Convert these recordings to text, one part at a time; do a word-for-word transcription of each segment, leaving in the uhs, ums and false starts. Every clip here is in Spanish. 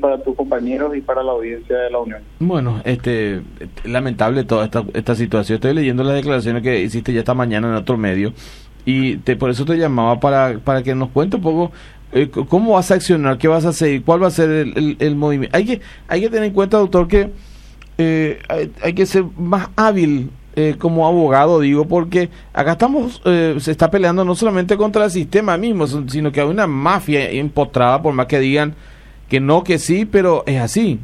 para tus compañeros y para la audiencia de la Unión. Bueno, este, lamentable toda esta, esta situación. Estoy leyendo las declaraciones que hiciste ya esta mañana en otro medio y te, por eso te llamaba para, para que nos cuente un poco eh, cómo vas a accionar, qué vas a hacer, cuál va a ser el, el, el movimiento. Hay que, hay que tener en cuenta, doctor, que eh, hay, hay que ser más hábil eh, como abogado, digo, porque acá estamos, eh, se está peleando no solamente contra el sistema mismo, sino que hay una mafia impostrada, por más que digan que no, que sí, pero es así.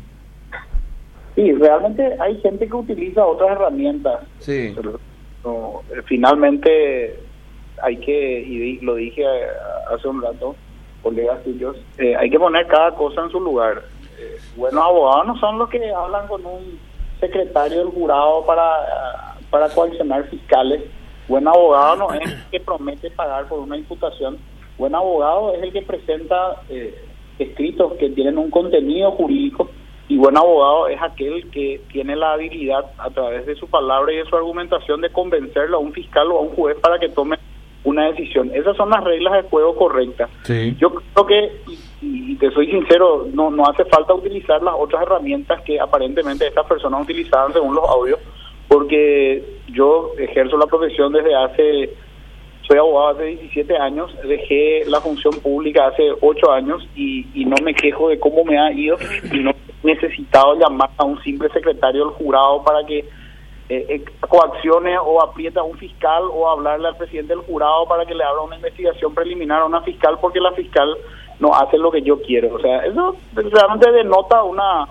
Sí, realmente hay gente que utiliza otras herramientas. Sí. Pero, no, finalmente hay que, y lo dije hace un rato, colegas tuyos, eh, hay que poner cada cosa en su lugar. Eh, buenos abogados no son los que hablan con un secretario del jurado para, para coaccionar fiscales. Buen abogado no es el que promete pagar por una imputación. Buen abogado es el que presenta eh, escritos que tienen un contenido jurídico, y buen abogado es aquel que tiene la habilidad a través de su palabra y de su argumentación de convencerlo a un fiscal o a un juez para que tome una decisión. Esas son las reglas de juego correctas. Sí. Yo creo que, y, y te soy sincero, no no hace falta utilizar las otras herramientas que aparentemente estas personas utilizaban según los audios, porque yo ejerzo la profesión desde hace, soy abogado hace diecisiete años, dejé la función pública hace ocho años y, y no me quejo de cómo me ha ido, y no he necesitado llamar a un simple secretario del jurado para que Eh, eh, coaccione o aprieta a un fiscal, o hablarle al presidente del jurado para que le abra una investigación preliminar a una fiscal porque la fiscal no hace lo que yo quiero. O sea, eso realmente denota una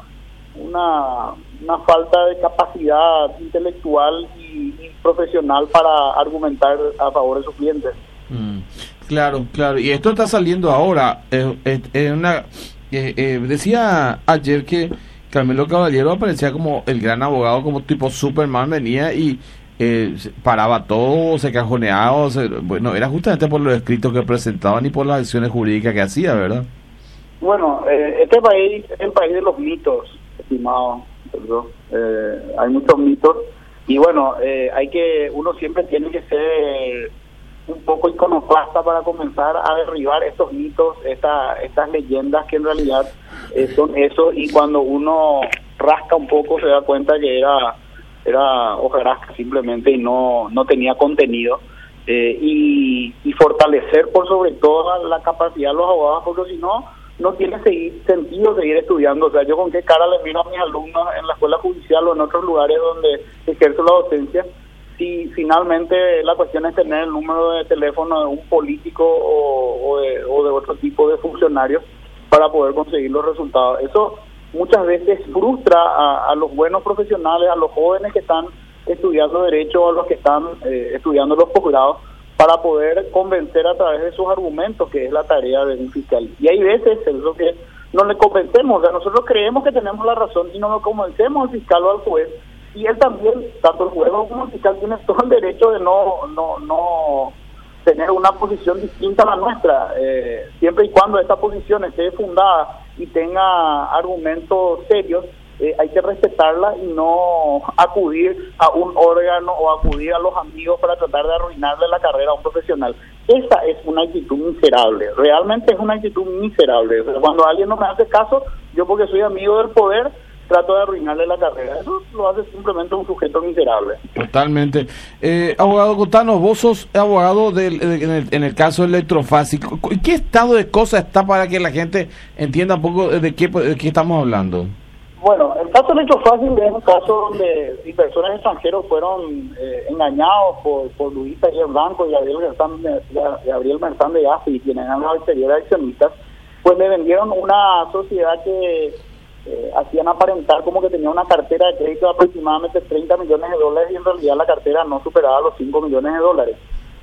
una una falta de capacidad intelectual y, y profesional para argumentar a favor de sus clientes. Mm, claro, claro. Y esto está saliendo ahora. Eh, eh, eh, una eh, eh, decía ayer que Carmelo Caballero aparecía como el gran abogado, como tipo Superman, venía y eh, paraba todo, se cajoneaba, se, bueno, era justamente por los escritos que presentaban y por las acciones jurídicas que hacía, ¿verdad? Bueno, eh, este país es el país de los mitos, estimado, ¿verdad? Eh, hay muchos mitos, y bueno, eh, hay que, uno siempre tiene que ser un poco iconoclasta para comenzar a derribar estos mitos, esta, estas leyendas que en realidad eh, son eso, y cuando uno rasca un poco se da cuenta que era era hojarasca simplemente y no no tenía contenido, eh, y, y fortalecer por sobre todo la capacidad de los abogados, porque si no, no tiene seguir, sentido seguir estudiando. O sea, yo con qué cara les miro a mis alumnos en la escuela judicial o en otros lugares donde ejerzo la docencia, si finalmente la cuestión es tener el número de teléfono de un político o, o, de, o de otro tipo de funcionarios para poder conseguir los resultados. Eso muchas veces frustra a, a los buenos profesionales, a los jóvenes que están estudiando derecho, a los que están eh, estudiando los posgrados, para poder convencer a través de sus argumentos, que es la tarea de un fiscal. Y hay veces es lo que no le convencemos, o sea, nosotros creemos que tenemos la razón y no lo convencemos al fiscal o al juez, y él también, tanto el juez como el fiscal, tiene todo el derecho de no no no tener una posición distinta a la nuestra, eh, siempre y cuando esta posición esté fundada y tenga argumentos serios. Eh, hay que respetarla y no acudir a un órgano o acudir a los amigos para tratar de arruinarle la carrera a un profesional. Esa es una actitud miserable, realmente es una actitud miserable. O sea, cuando alguien no me hace caso, yo porque soy amigo del poder, trato de arruinarle la carrera. Eso lo hace simplemente un sujeto miserable. Totalmente. Eh, abogado Cotano, vos sos abogado del, en, el, en el caso Electrofácil. ¿Qué estado de cosas está para que la gente entienda un poco de qué, de qué estamos hablando? Bueno, el caso Electrofácil es un caso donde inversores extranjeros fueron eh, engañados por, por Luis Taller Blanco y Gabriel Merzán de, Gabriel Merzán de Gassi, quienes eran los exteriores accionistas, pues le vendieron una sociedad que eh, hacían aparentar como que tenía una cartera de crédito de aproximadamente treinta millones de dólares, y en realidad la cartera no superaba los cinco millones de dólares.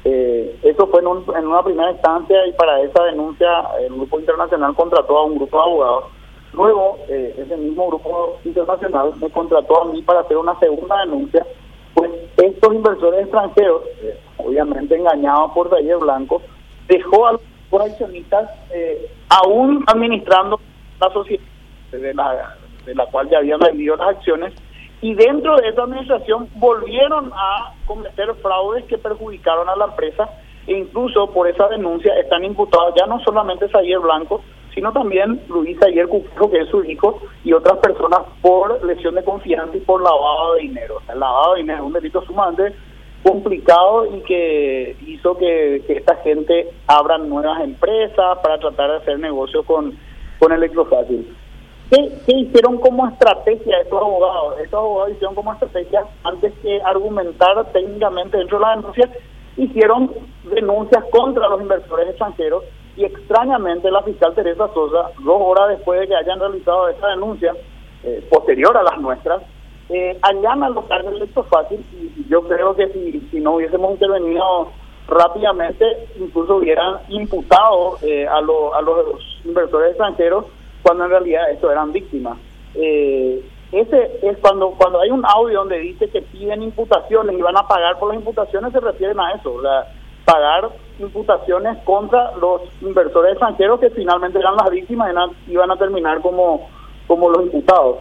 Eh, eso fue en, un, en una primera instancia, y para esa denuncia el Grupo Internacional contrató a un grupo de abogados. Luego, eh, ese mismo grupo internacional me contrató a mí para hacer una segunda denuncia, pues estos inversores extranjeros, eh, obviamente engañados por Taller Blanco, dejó a los accionistas eh, aún administrando la sociedad de la, de la cual ya habían vendido las acciones, y dentro de esa administración volvieron a cometer fraudes que perjudicaron a la empresa, e incluso por esa denuncia están imputados ya no solamente Taller Blanco, sino también Luis Ayer Cuquejo, que es su hijo, y otras personas por lesión de confianza y por lavado de dinero. O sea, el lavado de dinero es un delito sumamente complicado y que hizo que, que esta gente abra nuevas empresas para tratar de hacer negocio con, con Electrofácil. ¿Qué, ¿Qué hicieron como estrategia estos abogados? Estos abogados hicieron como estrategia, antes que argumentar técnicamente dentro de la denuncia, hicieron denuncias contra los inversores extranjeros y extrañamente la fiscal Teresa Sosa, dos horas después de que hayan realizado esta denuncia, eh, posterior a las nuestras, eh, allanan los cargos de Electrofácil y yo creo que si, si no hubiésemos intervenido rápidamente, incluso hubieran imputado eh, a, lo, a los inversores extranjeros cuando en realidad estos eran víctimas. Eh, ese es cuando cuando hay un audio donde dice que piden imputaciones y van a pagar por las imputaciones, se refieren a eso, la, pagar imputaciones contra los inversores extranjeros que finalmente eran las víctimas y iban a terminar como, como los imputados.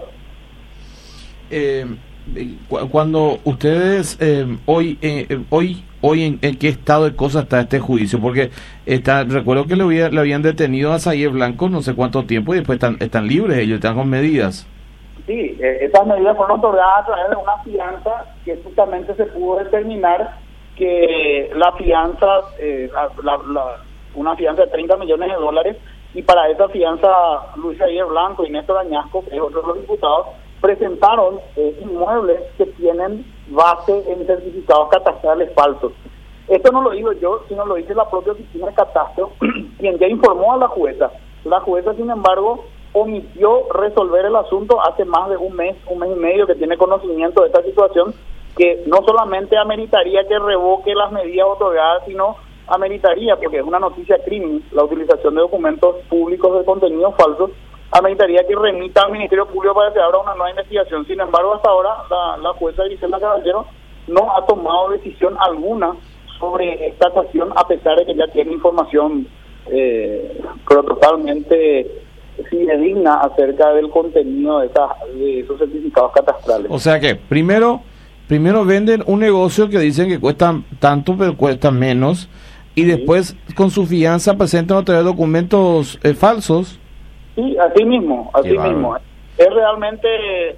Eh, cuando ustedes eh, hoy eh, hoy hoy en, en qué estado de cosas está este juicio, porque está recuerdo que le, había, le habían detenido a Zayer Blanco no sé cuánto tiempo y después están están libres ellos, están con medidas. Sí, eh, estas medidas fueron otorgadas a través de una fianza que justamente se pudo determinar que la fianza eh, la, la, una fianza de treinta millones de dólares, y para esa fianza Luis Ayer Blanco y Néstor Añasco, que es otro de los diputados, presentaron eh, inmuebles que tienen base en certificados catastrales falsos. Esto no lo digo yo, sino lo dice la propia oficina de catastro, quien ya informó a la jueza. La jueza, sin embargo, omitió resolver el asunto hace más de un mes, un mes y medio que tiene conocimiento de esta situación, que no solamente ameritaría que revoque las medidas otorgadas, sino ameritaría, porque es una noticia crimen, la utilización de documentos públicos de contenidos falsos, ameritaría que remita al Ministerio Público para que abra una nueva investigación. Sin embargo, hasta ahora la, la jueza Griselda Caballero no ha tomado decisión alguna sobre esta cuestión, a pesar de que ya tiene información eh, pero totalmente fidedigna acerca del contenido de, esa, de esos certificados catastrales. O sea que primero primero venden un negocio que dicen que cuesta tanto pero cuesta menos, y sí, después con su fianza presentan otra vez documentos eh, falsos. Sí, así mismo, así Qué mismo. Bárbaro. Es realmente,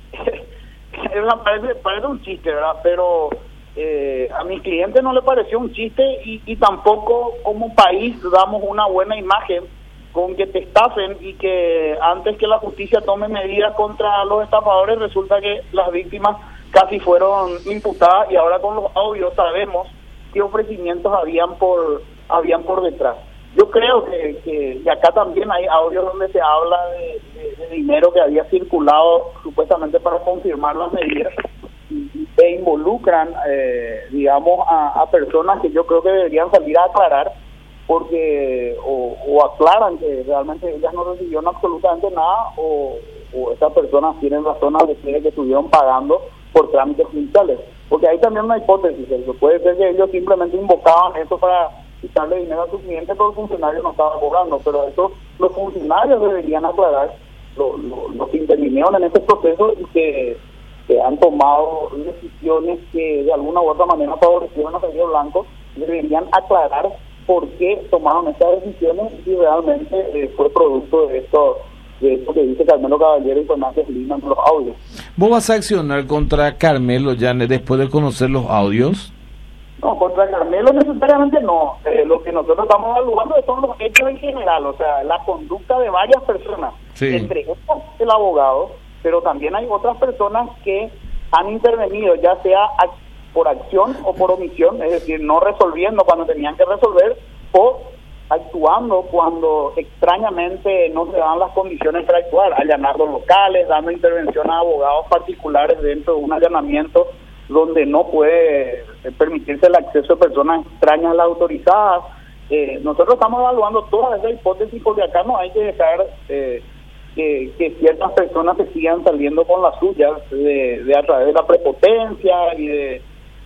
es, parece, parece un chiste, ¿verdad? Pero eh, a mis clientes no le pareció un chiste y, y tampoco como país damos una buena imagen con que te estafen y que antes que la justicia tome medidas contra los estafadores resulta que las víctimas casi fueron imputadas, y ahora con los audios sabemos qué ofrecimientos habían por habían por detrás. Yo creo que, que, que acá también hay audios donde se habla de, de, de dinero que había circulado supuestamente para confirmar las medidas y, e involucran, eh, digamos, a, a personas que yo creo que deberían salir a aclarar, porque o, o aclaran que realmente ellas no recibieron absolutamente nada, o, o esas personas tienen razones de decir que estuvieron pagando por trámites judiciales, porque hay también una hipótesis, eso puede ser que ellos simplemente invocaban eso para quitarle dinero a sus clientes, pero el funcionario no estaba cobrando, pero eso los funcionarios deberían aclarar, lo, lo, los que intervinieron en este proceso y que, que han tomado decisiones que de alguna u otra manera favorecieron a Zayer Blanco, deberían aclarar por qué tomaron estas decisiones y realmente eh, fue producto de esto de esto que dice Carmelo Caballero y Fernández Lima en los audios. ¿Vos vas a accionar contra Carmelo ya después de conocer los audios? No, contra Carmelo necesariamente no. Eh, lo que nosotros estamos evaluando son los hechos en general, o sea, la conducta de varias personas, sí, entre ellas el abogado, pero también hay otras personas que han intervenido, ya sea por acción o por omisión, es decir, no resolviendo cuando tenían que resolver o actuando cuando extrañamente no se dan las condiciones para actuar, allanar los locales, dando intervención a abogados particulares dentro de un allanamiento donde no puede permitirse el acceso de personas extrañas a las autorizadas. Eh, nosotros estamos evaluando todas esas hipótesis porque acá no hay que dejar eh, que, que ciertas personas se sigan saliendo con las suyas de, de a través de la prepotencia y de,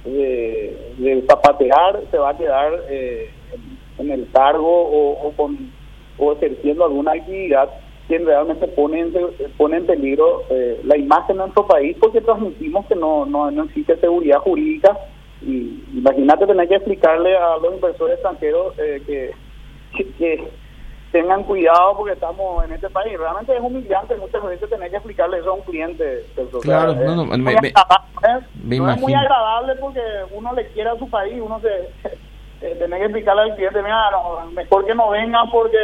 de, de zapatear, se va a quedar eh, en el cargo o, o, con, o ejerciendo alguna actividad que realmente pone en, pone en peligro eh, la imagen de nuestro país, porque transmitimos que no, no, no existe seguridad jurídica. Y imagínate tener que explicarle a los inversores extranjeros eh, que, que, tengan cuidado porque estamos en este país. Realmente es humillante muchas veces tener que explicarle eso a un cliente. O sea, claro, es, no, no, me, muy me, agradable, me no es muy imagino. agradable porque uno le quiere a su país, uno se eh, tener que explicarle al cliente, mira, no, mejor que no vengan porque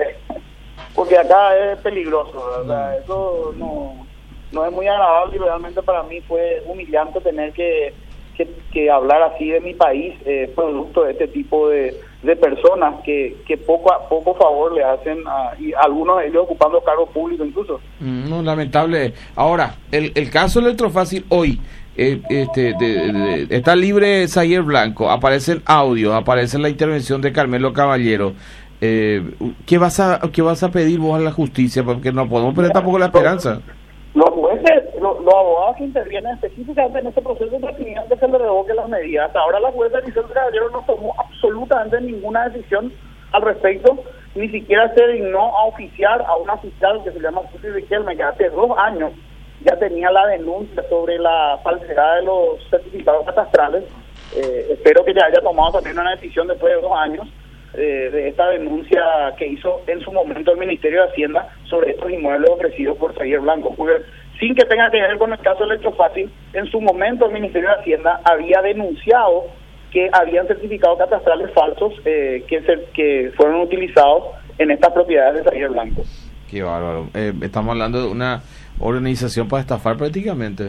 porque acá es peligroso. O sea, eso no, no es muy agradable y realmente para mí fue humillante tener que Que, que hablar así de mi país, eh, producto de este tipo de, de personas que, que poco a poco favor le hacen a, y algunos de ellos ocupando cargos públicos incluso. No, lamentable. Ahora, el, el caso Electrofácil hoy, eh, este, de, de, de, está libre Zayer Blanco, aparece el audio, aparece la intervención de Carmelo Caballero. Eh, ¿qué vas a qué vas a pedir vos a la justicia? Porque no podemos perder tampoco la esperanza. Los jueces, los, los abogados que intervienen específicamente en este proceso de pidieron que se le revoque las medidas. Hasta ahora la jueza Giselle Caballero no tomó absolutamente ninguna decisión al respecto, ni siquiera se dignó a oficiar a una fiscal que se llama Susi Riquelme, que hace dos años ya tenía la denuncia sobre la falsedad de los certificados catastrales. Eh, espero que ya haya tomado también una decisión después de dos años eh, de esta denuncia que hizo en su momento el Ministerio de Hacienda sobre estos inmuebles ofrecidos por Zayer Blanco. Porque sin que tenga que ver con el caso Electrofácil, en su momento el Ministerio de Hacienda había denunciado que habían certificados catastrales falsos eh, que se, que fueron utilizados en estas propiedades de Zayer Blanco. Qué bárbaro. Eh, estamos hablando de una organización para estafar prácticamente.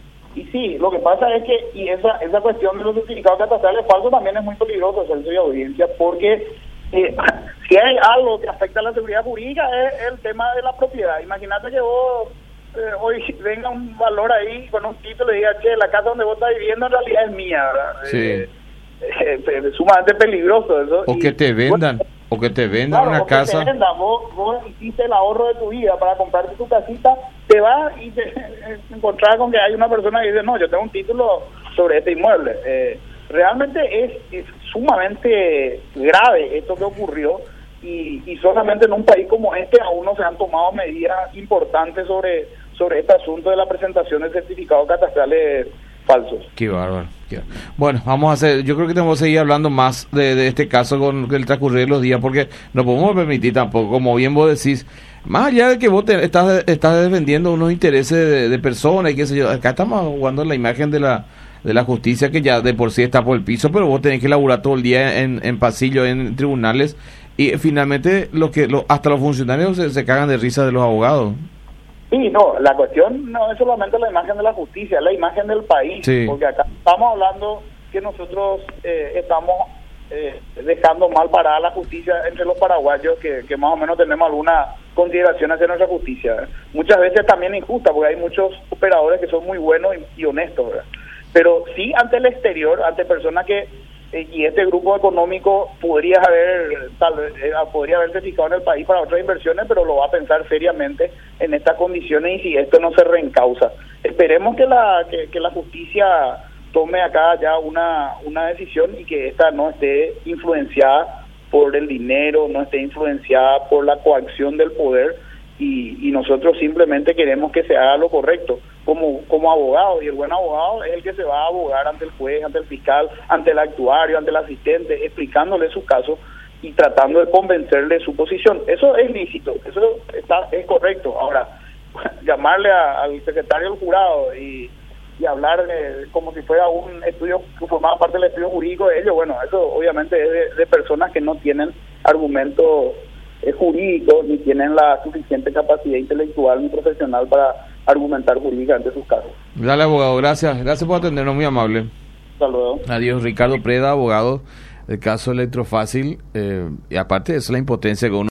Y sí, lo que pasa es que y esa esa cuestión de los certificados catastrales falsos también es muy peligroso, Celso y audiencia, porque eh, si hay algo que afecta a la seguridad jurídica es el tema de la propiedad. Imagínate que vos eh, hoy venga un valor ahí con un título y diga, che, la casa donde vos estás viviendo en realidad es mía, ¿verdad? Sí. Eh, eh, es sumamente peligroso eso. O y, que te vendan, bueno, o que te vendan claro, una o que casa. te vendan. Vos, vos hiciste el ahorro de tu vida para comprarte tu casita, te vas y te encontrás con que hay una persona que dice, no, yo tengo un título sobre este inmueble. Eh, realmente es, es sumamente grave esto que ocurrió y, y solamente en un país como este aún no se han tomado medidas importantes sobre, sobre este asunto de la presentación de certificados catastrales falsos. Qué bárbaro. Qué bárbaro. Bueno, vamos a hacer, yo creo que tenemos que seguir hablando más de, de este caso con el transcurrir de los días, porque no podemos permitir tampoco, como bien vos decís, más allá de que vos te, estás, estás defendiendo unos intereses de, de personas y qué sé yo, acá estamos jugando la imagen de la de la justicia que ya de por sí está por el piso, pero vos tenés que laburar todo el día en, en pasillo, en tribunales, y finalmente lo que lo, hasta los funcionarios se, se cagan de risa de los abogados. Sí, no, la cuestión no es solamente la imagen de la justicia, es la imagen del país, sí. Porque acá estamos hablando que nosotros eh, estamos eh, dejando mal parada la justicia entre los paraguayos, que, que más o menos tenemos alguna consideración hacia nuestra justicia. Muchas veces también injusta, porque hay muchos operadores que son muy buenos y, y honestos, ¿verdad? Pero sí ante el exterior, ante personas que eh, y este grupo económico podría haber tal vez eh, podría haberse fijado en el país para otras inversiones, pero lo va a pensar seriamente en estas condiciones y si esto no se reencausa. Esperemos que la que, que la justicia tome acá ya una una decisión y que esta no esté influenciada por el dinero, no esté influenciada por la coacción del poder y, y nosotros simplemente queremos que se haga lo correcto. Como como abogado, y el buen abogado es el que se va a abogar ante el juez, ante el fiscal, ante el actuario, ante el asistente, explicándole su caso y tratando de convencerle de su posición. Eso es lícito, eso está es correcto. Ahora, llamarle a, al secretario del jurado y, y hablar de, como si fuera un estudio que formaba parte del estudio jurídico de ellos, bueno, eso obviamente es de, de personas que no tienen argumentos eh, jurídicos ni tienen la suficiente capacidad intelectual ni profesional para argumentar jurídicamente sus casos. Dale, abogado, gracias. Gracias por atendernos, muy amable. Hasta luego. Adiós, Ricardo Preda, abogado del caso Electrofácil. Eh, y aparte de eso, la impotencia que uno